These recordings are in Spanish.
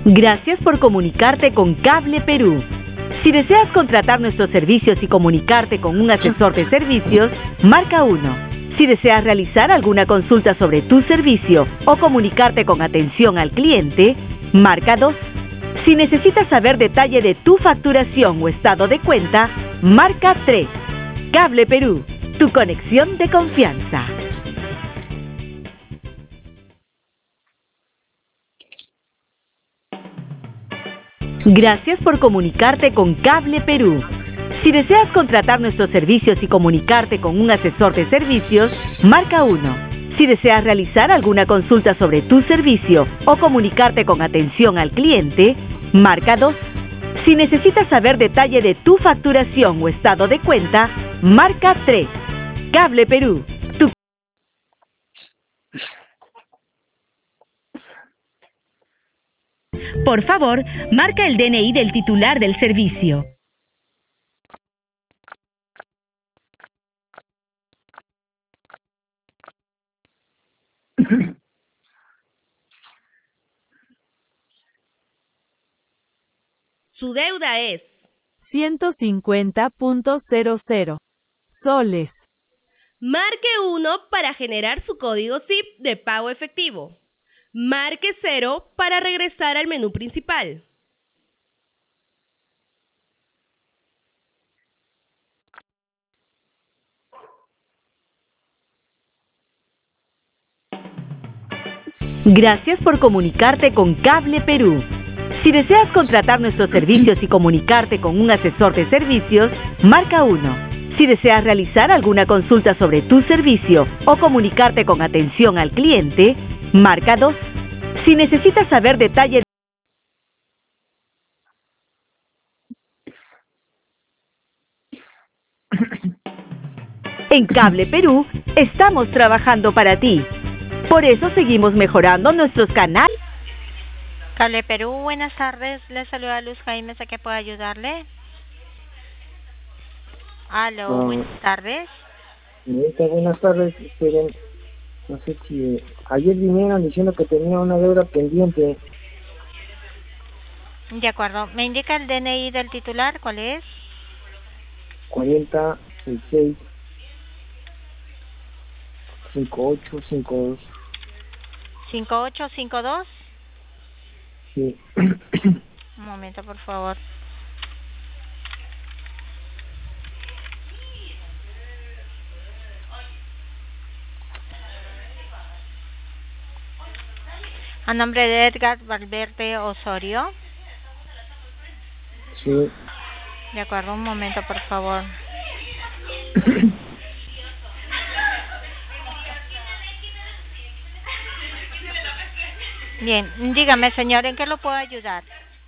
Gracias por comunicarte con Cable Perú. Si deseas contratar nuestros servicios y comunicarte con un asesor de servicios, marca 1. Si deseas realizar alguna consulta sobre tu servicio o comunicarte con atención al cliente, marca 2. Si necesitas saber detalle de tu facturación o estado de cuenta, marca 3. Cable Perú, tu conexión de confianza. Gracias por comunicarte con Cable Perú. Si deseas contratar nuestros servicios y comunicarte con un asesor de servicios, marca 1. Si deseas realizar alguna consulta sobre tu servicio o comunicarte con atención al cliente, marca 2. Si necesitas saber detalle de tu facturación o estado de cuenta, marca 3. Cable Perú, tu... Por favor, marca el DNI del titular del servicio. Su deuda es 150.00 soles. Marque 1 para generar su código SIP de pago efectivo. Marque 0 para regresar al menú principal. Gracias por comunicarte con Cable Perú. Si deseas contratar nuestros servicios y comunicarte con un asesor de servicios, marca 1. Si deseas realizar alguna consulta sobre tu servicio o comunicarte con atención al cliente, marca 2. Si necesitas saber detalle en Cable Perú, estamos trabajando para ti. Por eso seguimos mejorando nuestros canales. Cable Perú, buenas tardes. Le saluda Luz Jaime, ¿a qué puedo ayudarle? Aló, buenas tardes. Buenas tardes. No sé si ayer vinieron diciendo que tenía una deuda pendiente. De acuerdo. ¿Me indica el DNI del titular? ¿Cuál es? 4066 5852. 5852. Sí. Un momento, por favor. A nombre de Edgar Valverde Osorio. Sí. De acuerdo, un momento, por favor. Bien, dígame, señor, ¿en qué lo puedo ayudar?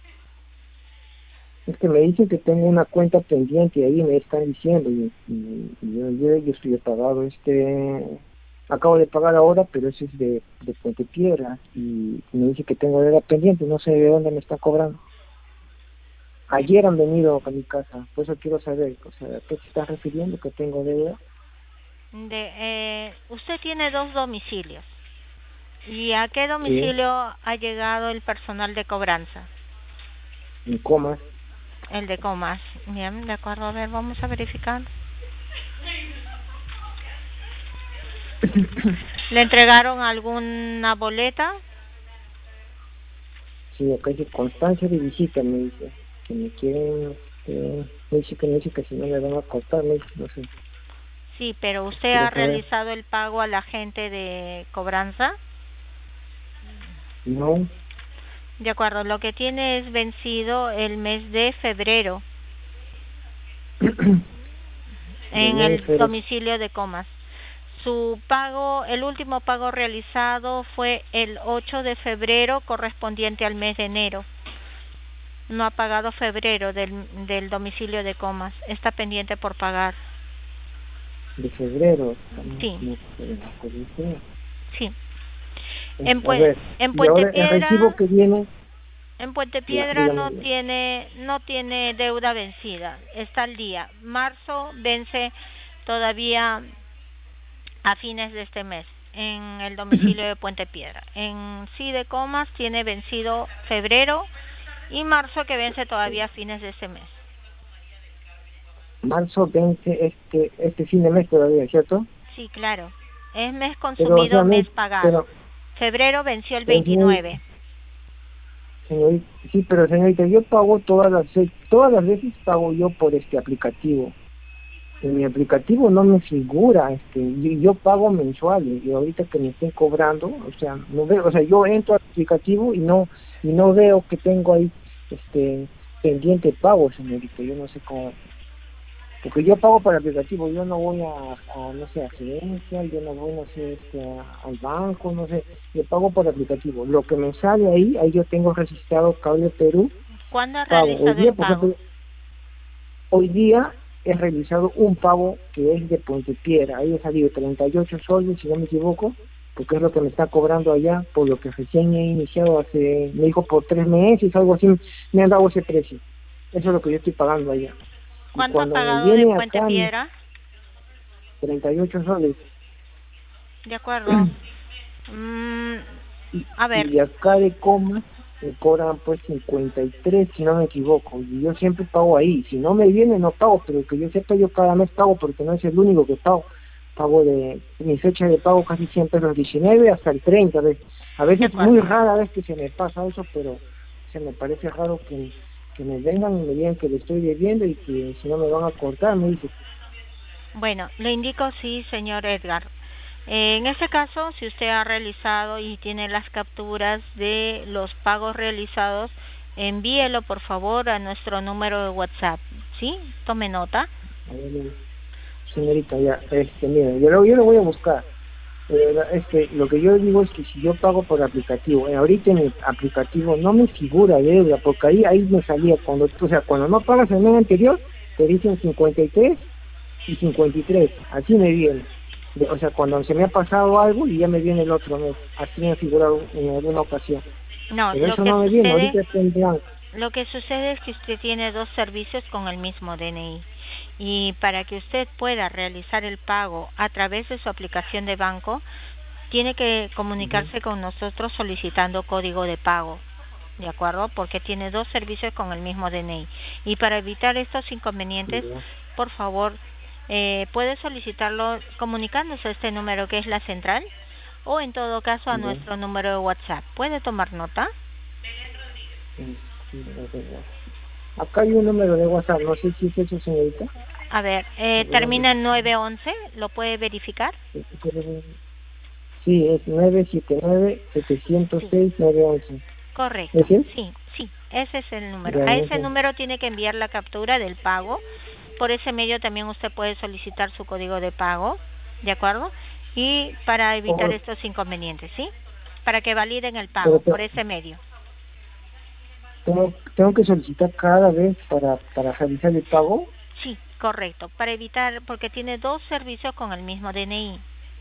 Es que me dicen que tengo una cuenta pendiente y ahí me están diciendo y yo estoy pagado acabo de pagar ahora, pero eso es de Puente Piedra y me dice que tengo deuda pendiente, no sé de dónde me están cobrando. Ayer han venido a mi casa, por eso quiero saber, o sea, ¿a qué se está refiriendo que tengo deuda? Usted tiene 2 domicilios. ¿Y a qué domicilio ha llegado el personal de cobranza? En Comas. El de Comas. Bien, de acuerdo, a ver, vamos a verificar. ¿Le entregaron alguna boleta? Sí, acá dice constancia de visita, me dice. Que me quieren, me dice que si no me van a cortar, me dice, no sé. Sí, pero ¿usted ha realizado el pago a la gente de cobranza? No. De acuerdo, lo que tiene es vencido el mes de febrero en el domicilio de Comas. Su pago, el último pago realizado fue el 8 de febrero correspondiente al mes de enero. No ha pagado febrero del domicilio de Comas. Está pendiente por pagar. ¿De febrero? Sí. Sí. En Puente Piedra, el recibo que viene. En Puente Piedra no tiene deuda vencida, está al día. Marzo vence todavía a fines de este mes. en el domicilio de Puente Piedra. En sí de Comas tiene vencido febrero y marzo, que vence todavía a fines de ese mes. Marzo 20, este fin de mes todavía, ¿cierto? Sí, claro. Es mes Pero, consumido, o sea, mes pagado. pero, Febrero venció el pero, 29. señorita, sí, pero señorita, yo pago todas las veces pago yo por este aplicativo. En mi aplicativo no me figura, yo pago mensual y ahorita que me estén cobrando, o sea, no veo, o sea, yo entro al aplicativo y no veo que tengo ahí pendiente pago, señorita, yo no sé cómo, porque yo pago por el aplicativo, yo no voy no sé, a gerencia, yo no voy, no sé, al banco, no sé, yo pago por el aplicativo. Lo que me sale ahí yo tengo registrado Cable Perú, ¿Cuándo has pago. realizado el pago? Hoy día he realizado un pago que es de Puente Piedra, ahí he salido 38 soles, si no me equivoco, porque es lo que me está cobrando allá, por lo que recién he iniciado me dijo por 3 meses, algo así, me han dado ese precio. Eso es lo que yo estoy pagando allá. Y ¿Cuánto has cuando me pagado de viene Puente acá, Piedra? 38 soles. De acuerdo. A ver. Y acá de Comas me cobran pues 53, si no me equivoco, y yo siempre pago ahí. Si no me viene no pago, pero que yo sepa, yo cada mes pago, porque no es el único que pago. Mi fecha de pago casi siempre es los 19 hasta el 30. A veces muy rara vez que se me pasa eso, pero se me parece raro que me vengan y me digan que le estoy debiendo y que si no me van a cortar, me dice. Bueno, le indico, sí, señor Edgar. En este caso, si usted ha realizado y tiene las capturas de los pagos realizados, envíelo por favor a nuestro número de WhatsApp, ¿sí? Tome nota. Señorita, ya, mire, yo lo voy a buscar. Lo que yo digo es que si yo pago por aplicativo, ahorita en el aplicativo no me figura deuda, porque ahí me salía, cuando no pagas el mes anterior, te dicen 53 y 53, así me viene. O sea, cuando se me ha pasado algo y ya me viene el otro mes, así me ha figurado en alguna ocasión. No, pero eso no me viene, ahorita está en blanco. Lo que sucede es que usted tiene dos servicios con el mismo DNI. Y para que usted pueda realizar el pago a través de su aplicación de banco, tiene que comunicarse con nosotros solicitando código de pago, ¿de acuerdo? Porque tiene dos servicios con el mismo DNI. Y para evitar estos inconvenientes, por favor, puede solicitarlo comunicándose a este número que es la central, o en todo caso a nuestro número de WhatsApp. ¿Puede tomar nota? Acá hay un número de WhatsApp, no sé si es eso, señorita. A ver, termina en 911, ¿lo puede verificar? Sí, es 979-706-911. Correcto, sí, ese es el número. A ese número tiene que enviar la captura del pago. Por ese medio también usted puede solicitar su código de pago, ¿de acuerdo? Y para evitar estos inconvenientes, ¿sí? Para que validen el pago por ese medio. ¿Tengo que solicitar cada vez para realizar el pago? Sí, correcto, para evitar, porque tiene dos servicios con el mismo DNI.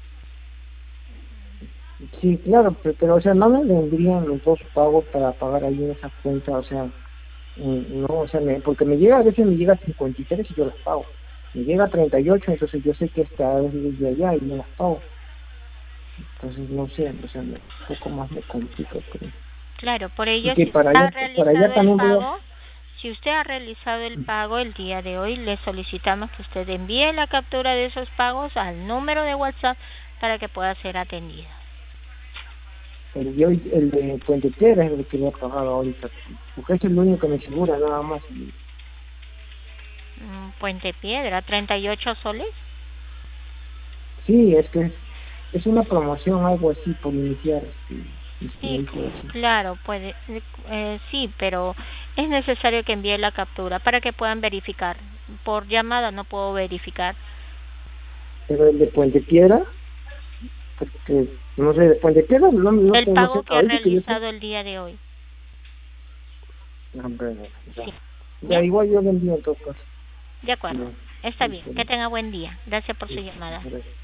Sí, claro, pero o sea, no me vendrían los dos pagos para pagar ahí en esa cuenta, o sea, no, o sea, porque a veces me llega a 53 y yo las pago. Me llega a 38, entonces yo sé que está desde allá y no las pago. Entonces, no sé, o sea, un poco más me complica, creo. Claro, por ello, si usted ha realizado el pago, si usted ha realizado el pago el día de hoy, le solicitamos que usted envíe la captura de esos pagos al número de WhatsApp para que pueda ser atendido. El de Puente Piedra es el que le he pagado ahorita, porque es el único que me figura nada más. Puente Piedra, 38 soles. Sí, es que es una promoción, algo así, por iniciar. Sí, claro, puede, sí, pero es necesario que envíe la captura para que puedan verificar. Por llamada no puedo verificar. Pero el de Puente Piedra, porque no sé, de Puente Piedra no el pago que ha realizado el día de hoy. Ya igual yo lo envío en todo caso. De acuerdo, está bien, que tenga buen día. Gracias por su llamada. Gracias.